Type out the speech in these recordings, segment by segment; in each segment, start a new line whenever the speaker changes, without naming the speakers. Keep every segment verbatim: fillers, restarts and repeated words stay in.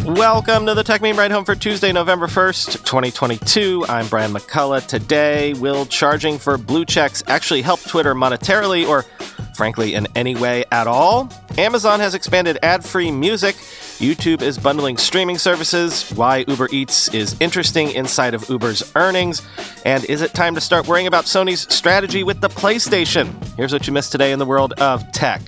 Welcome to the Tech Meme Ride Home for Tuesday, November first, twenty twenty-two. I'm Brian McCullough. Today, will charging for blue checks actually help Twitter monetarily or, frankly, in any way at all? Amazon has expanded ad-free music. YouTube is bundling streaming services. Why Uber Eats is interesting inside of Uber's earnings. And is it time to start worrying about Sony's strategy with the PlayStation? Here's what you missed today in the world of tech.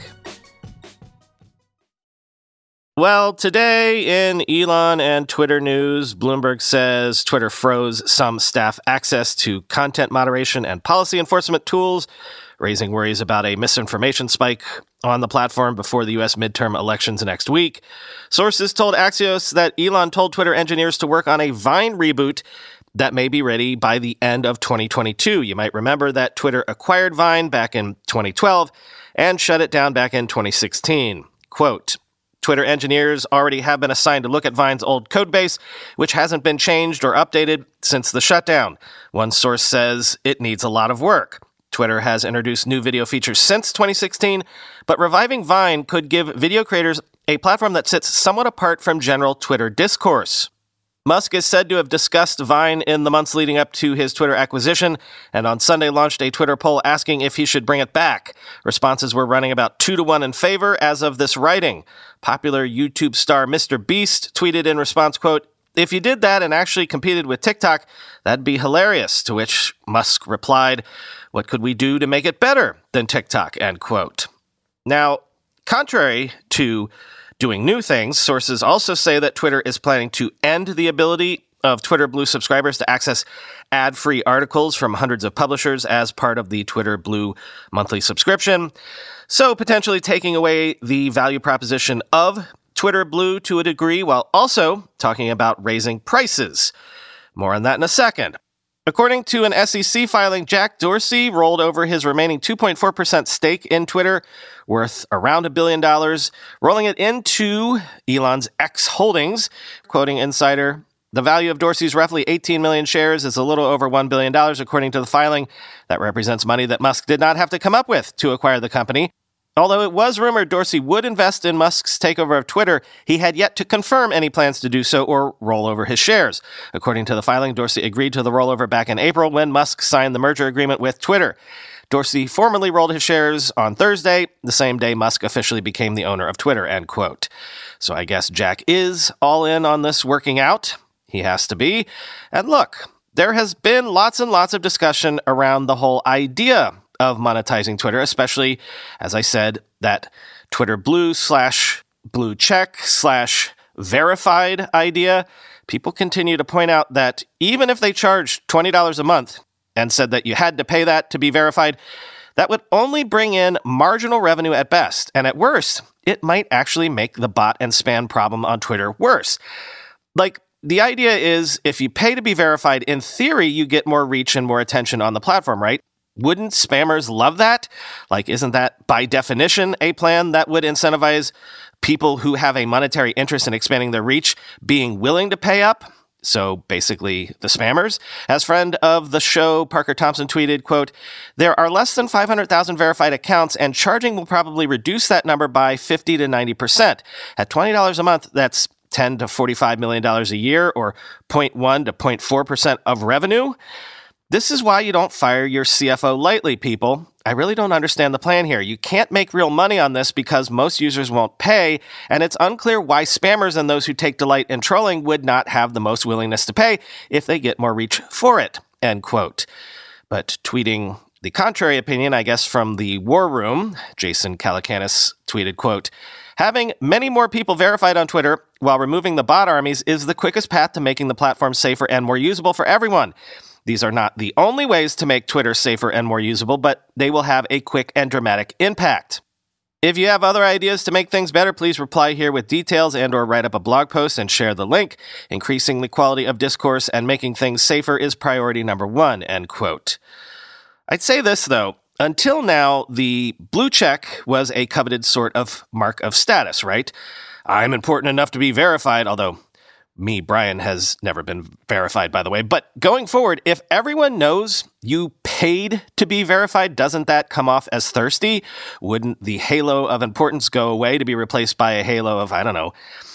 Well, today in Elon and Twitter news, Bloomberg says Twitter froze some staff access to content moderation and policy enforcement tools, raising worries about a misinformation spike on the platform before the U S midterm elections next week. Sources told Axios that Elon told Twitter engineers to work on a Vine reboot that may be ready by the end of twenty twenty-two. You might remember that Twitter acquired Vine back in twenty twelve and shut it down back in twenty sixteen. Quote, Twitter engineers already have been assigned to look at Vine's old codebase, which hasn't been changed or updated since the shutdown. One source says it needs a lot of work. Twitter has introduced new video features since twenty sixteen, but reviving Vine could give video creators a platform that sits somewhat apart from general Twitter discourse. Musk is said to have discussed Vine in the months leading up to his Twitter acquisition, and on Sunday launched a Twitter poll asking if he should bring it back. Responses were running about two to one in favor as of this writing. Popular YouTube star Mister Beast tweeted in response, quote, "If you did that and actually competed with TikTok, that'd be hilarious," to which Musk replied, "What could we do to make it better than TikTok?" End quote. Now, contrary to doing new things, sources also say that Twitter is planning to end the ability of Twitter Blue subscribers to access ad-free articles from hundreds of publishers as part of the Twitter Blue monthly subscription, so potentially taking away the value proposition of Twitter Blue to a degree, while also talking about raising prices. More on that in a second. According to an S E C filing, Jack Dorsey rolled over his remaining two point four percent stake in Twitter, worth around a billion dollars, rolling it into Elon's X Holdings. Quoting Insider, the value of Dorsey's roughly eighteen million shares is a little over one billion dollars, according to the filing. That represents money that Musk did not have to come up with to acquire the company. Although it was rumored Dorsey would invest in Musk's takeover of Twitter, he had yet to confirm any plans to do so or roll over his shares. According to the filing, Dorsey agreed to the rollover back in April when Musk signed the merger agreement with Twitter. Dorsey formally rolled his shares on Thursday, the same day Musk officially became the owner of Twitter, end quote. So I guess Jack is all in on this working out. He has to be. And look, there has been lots and lots of discussion around the whole idea of monetizing Twitter, especially, as I said, that Twitter Blue slash blue check slash verified idea. People continue to point out that even if they charged twenty dollars a month and said that you had to pay that to be verified, that would only bring in marginal revenue at best. And at worst, it might actually make the bot and spam problem on Twitter worse. Like, the idea is if you pay to be verified, in theory, you get more reach and more attention on the platform, right? Wouldn't spammers love that? Like, isn't that by definition a plan that would incentivize people who have a monetary interest in expanding their reach being willing to pay up? So basically the spammers. As friend of the show, Parker Thompson tweeted, quote, "There are less than five hundred thousand verified accounts and charging will probably reduce that number by fifty to ninety percent. At twenty dollars a month, that's ten to forty-five million dollars a year or zero point one to zero point four percent of revenue. This is why you don't fire your C F O lightly, people. I really don't understand the plan here. You can't make real money on this because most users won't pay, and it's unclear why spammers and those who take delight in trolling would not have the most willingness to pay if they get more reach for it," end quote. But tweeting the contrary opinion, I guess from the War Room, Jason Calacanis tweeted, quote, "Having many more people verified on Twitter while removing the bot armies is the quickest path to making the platform safer and more usable for everyone. These are not the only ways to make Twitter safer and more usable, but they will have a quick and dramatic impact. If you have other ideas to make things better, please reply here with details and or write up a blog post and share the link. Increasing the quality of discourse and making things safer is priority number one," end quote. I'd say this, though. Until now, the blue check was a coveted sort of mark of status, right? I'm important enough to be verified, although me, Brian, has never been verified, by the way. But going forward, if everyone knows you paid to be verified, doesn't that come off as thirsty? Wouldn't the halo of importance go away to be replaced by a halo of, I don't know,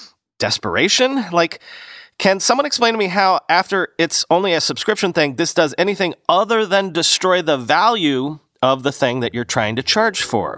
desperation? Like, can someone explain to me how, after it's only a subscription thing, this does anything other than destroy the value of the thing that you're trying to charge for?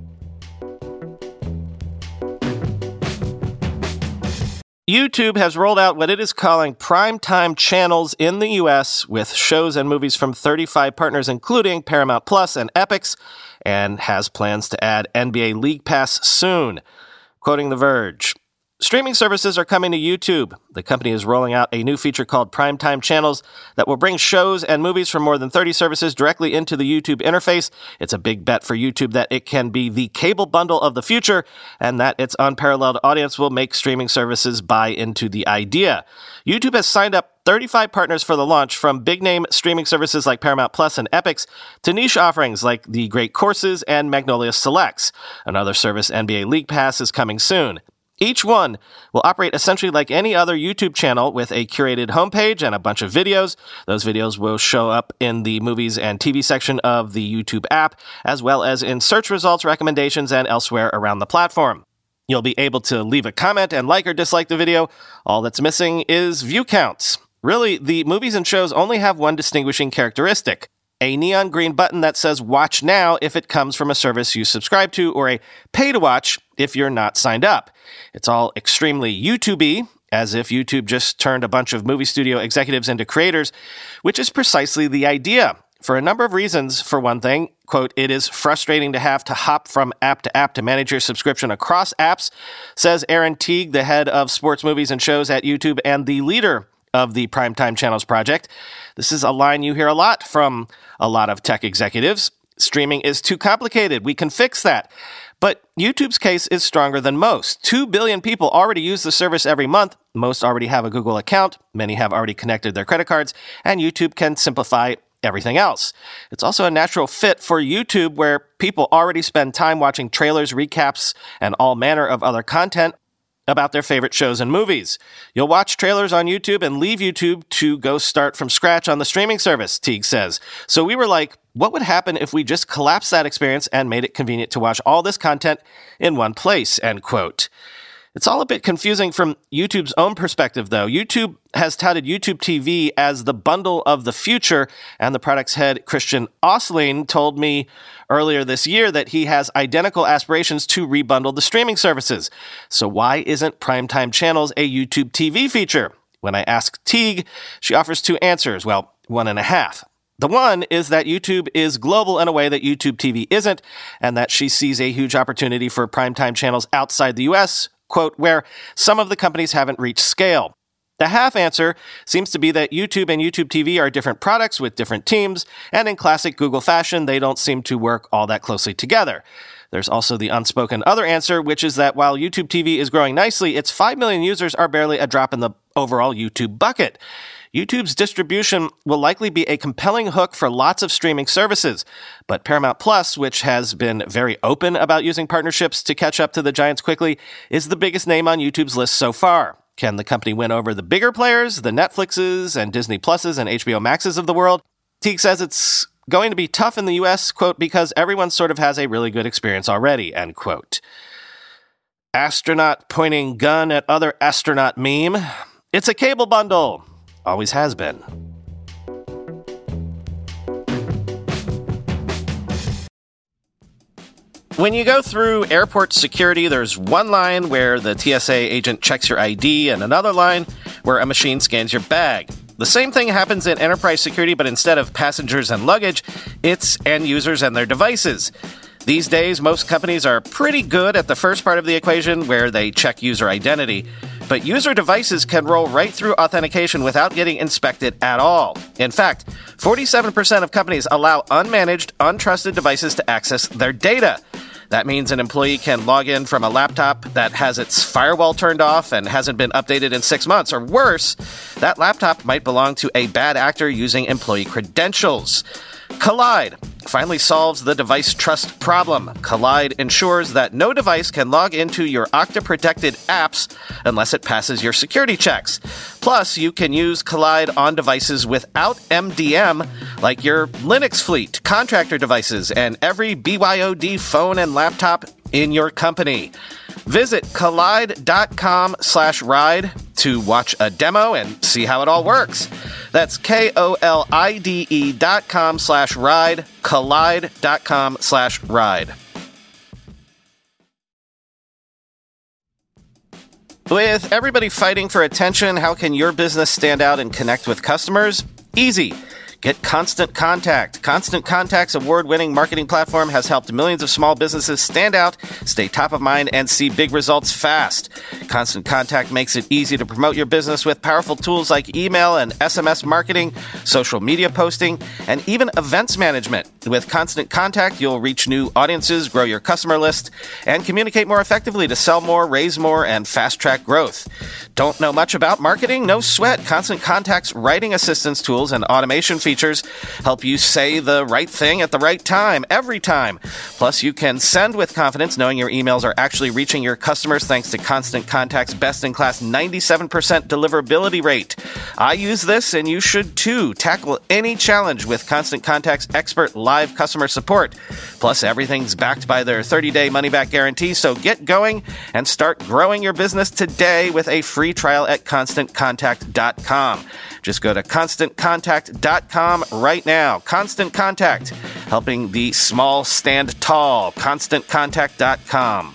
YouTube has rolled out what it is calling primetime channels in the U S with shows and movies from thirty-five partners, including Paramount Plus and Epix, and has plans to add N B A League Pass soon. Quoting The Verge, streaming services are coming to YouTube. The company is rolling out a new feature called Primetime Channels that will bring shows and movies from more than thirty services directly into the YouTube interface. It's a big bet for YouTube that it can be the cable bundle of the future and that its unparalleled audience will make streaming services buy into the idea. YouTube has signed up thirty-five partners for the launch, from big-name streaming services like Paramount Plus and Epix to niche offerings like The Great Courses and Magnolia Selects. Another service, N B A League Pass, is coming soon. Each one will operate essentially like any other YouTube channel with a curated homepage and a bunch of videos. Those videos will show up in the movies and T V section of the YouTube app, as well as in search results, recommendations, and elsewhere around the platform. You'll be able to leave a comment and like or dislike the video. All that's missing is view counts. Really, the movies and shows only have one distinguishing characteristic: a neon green button that says watch now if it comes from a service you subscribe to, or a pay to watch if you're not signed up. It's all extremely YouTube-y, as if YouTube just turned a bunch of movie studio executives into creators, which is precisely the idea. For a number of reasons. For one thing, quote, it is frustrating to have to hop from app to app to manage your subscription across apps, says Aaron Teague, the head of sports movies and shows at YouTube and the leader of the Primetime Channels project. This is a line you hear a lot from a lot of tech executives. Streaming is too complicated. We can fix that. But YouTube's case is stronger than most. Two billion people already use the service every month. Most already have a Google account. Many have already connected their credit cards. And YouTube can simplify everything else. It's also a natural fit for YouTube, where people already spend time watching trailers, recaps, and all manner of other content about their favorite shows and movies. You'll watch trailers on YouTube and leave YouTube to go start from scratch on the streaming service, Teague says. So we were like, what would happen if we just collapsed that experience and made it convenient to watch all this content in one place, end quote. It's all a bit confusing from YouTube's own perspective, though. YouTube has touted YouTube T V as the bundle of the future, and the product's head, Christian Osling, told me earlier this year that he has identical aspirations to rebundle the streaming services. So why isn't Primetime Channels a YouTube T V feature? When I ask Teague, she offers two answers. Well, one and a half. The one is that YouTube is global in a way that YouTube T V isn't, and that she sees a huge opportunity for primetime channels outside the U S, quote, where some of the companies haven't reached scale. The half answer seems to be that YouTube and YouTube T V are different products with different teams, and in classic Google fashion, they don't seem to work all that closely together. There's also the unspoken other answer, which is that while YouTube T V is growing nicely, its five million users are barely a drop in the overall YouTube bucket. YouTube's distribution will likely be a compelling hook for lots of streaming services, but Paramount Plus, which has been very open about using partnerships to catch up to the giants quickly, is the biggest name on YouTube's list so far. Can the company win over the bigger players, the Netflixes and Disney Pluses and H B O Maxes of the world? Teague says it's going to be tough in the U S, quote, because everyone sort of has a really good experience already, end quote. Astronaut pointing gun at other astronaut meme. It's a cable bundle. Always has been. When you go through airport security, there's one line where the T S A agent checks your I D and another line where a machine scans your bag. The same thing happens in enterprise security, but instead of passengers and luggage, it's end users and their devices. These days, most companies are pretty good at the first part of the equation, where they check user identity. But user devices can roll right through authentication without getting inspected at all. In fact, forty-seven percent of companies allow unmanaged, untrusted devices to access their data. That means an employee can log in from a laptop that has its firewall turned off and hasn't been updated in six months. Or worse, that laptop might belong to a bad actor using employee credentials. Kolide finally solves the device trust problem. Kolide ensures that no device can log into your Okta-protected apps unless it passes your security checks. Plus, you can use Kolide on devices without M D M, like your Linux fleet, contractor devices, and every B Y O D phone and laptop in your company. Visit Kolide.com slash ride to watch a demo and see how it all works. That's K-O-L-I-D-E dot com slash ride, Kolide.com slash ride. With everybody fighting for attention, how can your business stand out and connect with customers? Easy. Get Constant Contact. Constant Contact's award-winning marketing platform has helped millions of small businesses stand out, stay top of mind, and see big results fast. Constant Contact makes it easy to promote your business with powerful tools like email and S M S marketing, social media posting, and even events management. With Constant Contact, you'll reach new audiences, grow your customer list, and communicate more effectively to sell more, raise more, and fast-track growth. Don't know much about marketing? No sweat. Constant Contact's writing assistance tools and automation features help you say the right thing at the right time, every time. Plus, you can send with confidence knowing your emails are actually reaching your customers thanks to Constant Contact's best-in-class ninety-seven percent deliverability rate. I use this, and you should too. Tackle any challenge with Constant Contact's expert live customer support. Plus, everything's backed by their thirty-day money-back guarantee, so get going and start growing your business today with a free trial at constant contact dot com. Just go to constant contact dot com right now. Constant Contact, helping the small stand tall. constant contact dot com.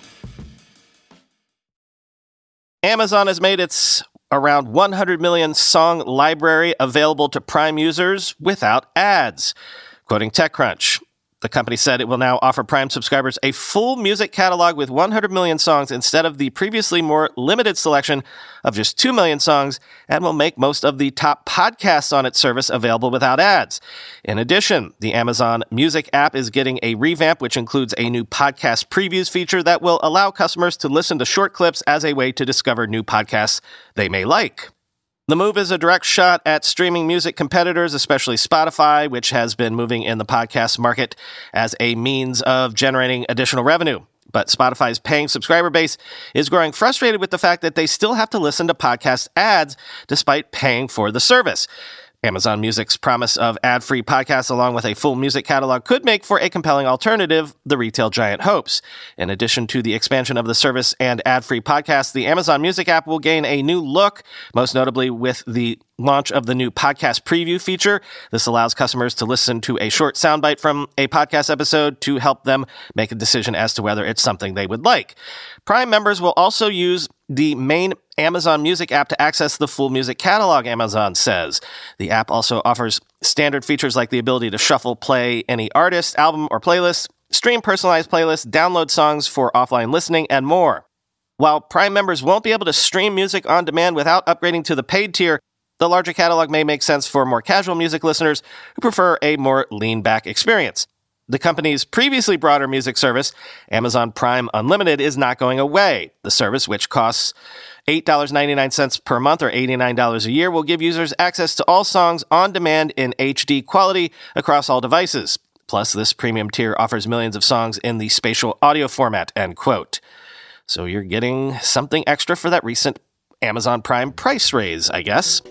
Amazon has made its around one hundred million song library available to Prime users without ads. Quoting TechCrunch, the company said it will now offer Prime subscribers a full music catalog with one hundred million songs instead of the previously more limited selection of just two million songs, and will make most of the top podcasts on its service available without ads. In addition, the Amazon Music app is getting a revamp, which includes a new podcast previews feature that will allow customers to listen to short clips as a way to discover new podcasts they may like. The move is a direct shot at streaming music competitors, especially Spotify, which has been moving in the podcast market as a means of generating additional revenue. But Spotify's paying subscriber base is growing frustrated with the fact that they still have to listen to podcast ads despite paying for the service. Amazon Music's promise of ad-free podcasts along with a full music catalog could make for a compelling alternative, the retail giant hopes. In addition to the expansion of the service and ad-free podcasts, the Amazon Music app will gain a new look, most notably with the launch of the new podcast preview feature. This allows customers to listen to a short soundbite from a podcast episode to help them make a decision as to whether it's something they would like. Prime members will also use the main Amazon Music app to access the full music catalog, Amazon says. The app also offers standard features like the ability to shuffle play any artist, album, or playlist, stream personalized playlists, download songs for offline listening, and more. While Prime members won't be able to stream music on demand without upgrading to the paid tier, the larger catalog may make sense for more casual music listeners who prefer a more lean-back experience. The company's previously broader music service, Amazon Prime Unlimited, is not going away. The service, which costs eight dollars and ninety-nine cents per month or eighty-nine dollars a year, will give users access to all songs on demand in H D quality across all devices. Plus, this premium tier offers millions of songs in the spatial audio format, end quote. So you're getting something extra for that recent Amazon Prime price raise, I guess.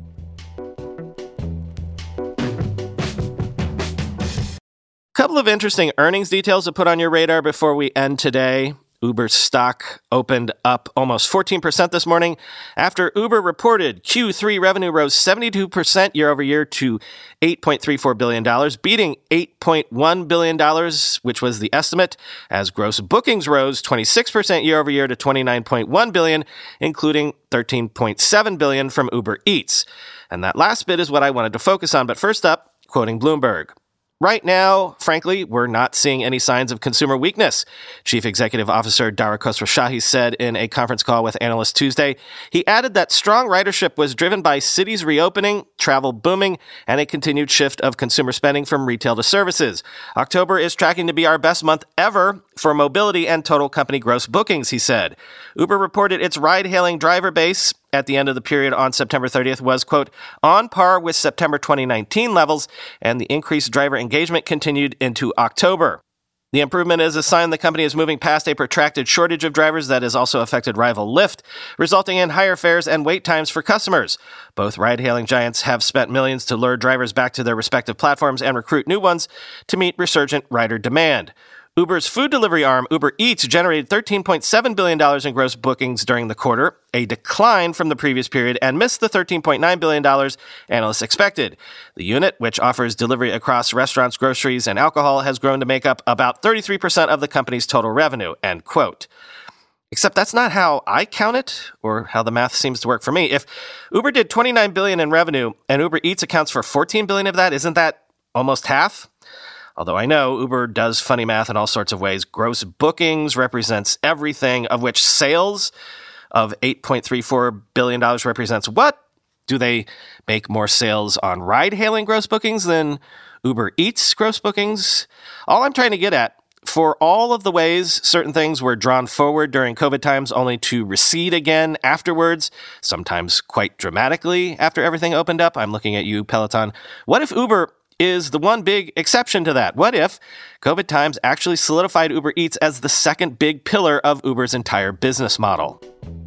Couple of interesting earnings details to put on your radar before we end today. Uber stock opened up almost fourteen percent this morning after Uber reported Q three revenue rose seventy-two percent year over year to eight point three four billion dollars, beating eight point one billion dollars, which was the estimate, as gross bookings rose twenty-six percent year over year to twenty-nine point one billion dollars, including thirteen point seven billion dollars from Uber Eats. And that last bit is what I wanted to focus on, but first up, quoting Bloomberg. Right now, frankly, we're not seeing any signs of consumer weakness, Chief Executive Officer Dara Khosrowshahi said in a conference call with analysts Tuesday. He added that strong ridership was driven by cities reopening, travel booming, and a continued shift of consumer spending from retail to services. October is tracking to be our best month ever for mobility and total company gross bookings, he said. Uber reported its ride-hailing driver base at the end of the period on September thirtieth was, quote, on par with September twenty nineteen levels, and the increased driver engagement continued into October. The improvement is a sign the company is moving past a protracted shortage of drivers that has also affected rival Lyft, resulting in higher fares and wait times for customers. Both ride-hailing giants have spent millions to lure drivers back to their respective platforms and recruit new ones to meet resurgent rider demand. Uber's food delivery arm, Uber Eats, generated thirteen point seven billion dollars in gross bookings during the quarter, a decline from the previous period, and missed the thirteen point nine billion dollars analysts expected. The unit, which offers delivery across restaurants, groceries, and alcohol, has grown to make up about thirty-three percent of the company's total revenue, end quote. Except that's not how I count it, or how the math seems to work for me. If Uber did twenty-nine billion dollars in revenue, and Uber Eats accounts for fourteen billion dollars of that, isn't that almost half? Although I know Uber does funny math in all sorts of ways. Gross bookings represents everything, of which sales of eight point three four billion dollars represents what? Do they make more sales on ride-hailing gross bookings than Uber Eats gross bookings? All I'm trying to get at, for all of the ways certain things were drawn forward during COVID times only to recede again afterwards, sometimes quite dramatically after everything opened up, I'm looking at you, Peloton. What if Uber is the one big exception to that? What if COVID times actually solidified Uber Eats as the second big pillar of Uber's entire business model?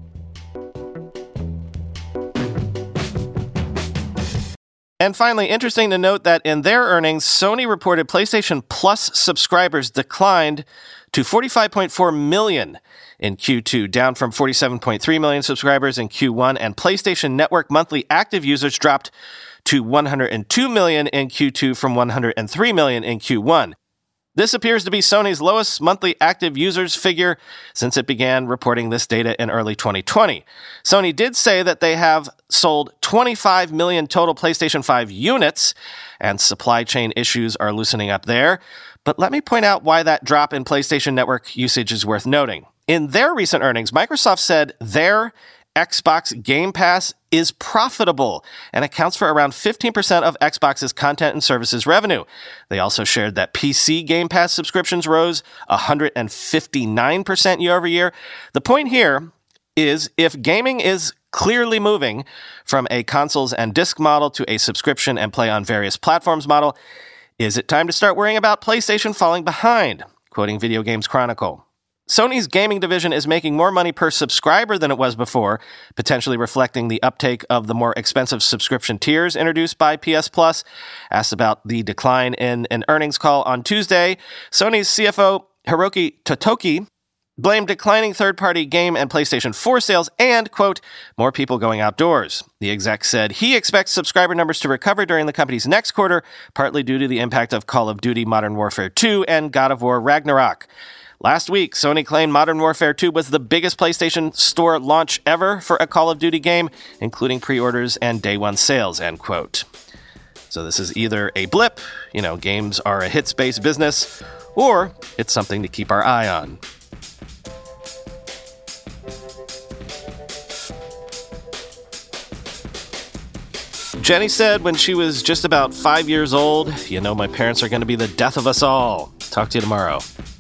And finally, interesting to note that in their earnings, Sony reported PlayStation Plus subscribers declined to forty-five point four million in Q two, down from forty-seven point three million subscribers in Q one, and PlayStation Network monthly active users dropped to one hundred two million in Q two from one hundred three million in Q one. This appears to be Sony's lowest monthly active users figure since it began reporting this data in early twenty twenty. Sony did say that they have sold twenty-five million total PlayStation five units, and supply chain issues are loosening up there. But let me point out why that drop in PlayStation Network usage is worth noting. In their recent earnings, Microsoft said their Xbox Game Pass is profitable and accounts for around fifteen percent of Xbox's content and services revenue. They also shared that P C Game Pass subscriptions rose one hundred fifty-nine percent year over year. The point here is, if gaming is clearly moving from a consoles and disc model to a subscription and play on various platforms model, is it time to start worrying about PlayStation falling behind? Quoting Video Games Chronicle. Sony's gaming division is making more money per subscriber than it was before, potentially reflecting the uptake of the more expensive subscription tiers introduced by P S Plus. Asked about the decline in an earnings call on Tuesday, Sony's C F O Hiroki Totoki blamed declining third-party game and PlayStation four sales and, quote, more people going outdoors. The exec said he expects subscriber numbers to recover during the company's next quarter, partly due to the impact of Call of Duty Modern Warfare two and God of War Ragnarok. Last week, Sony claimed Modern Warfare two was the biggest PlayStation Store launch ever for a Call of Duty game, including pre-orders and day one sales, end quote. So this is either a blip, you know, games are a hits-based business, or it's something to keep our eye on. Jenny said when she was just about five years old, you know, my parents are going to be the death of us all. Talk to you tomorrow.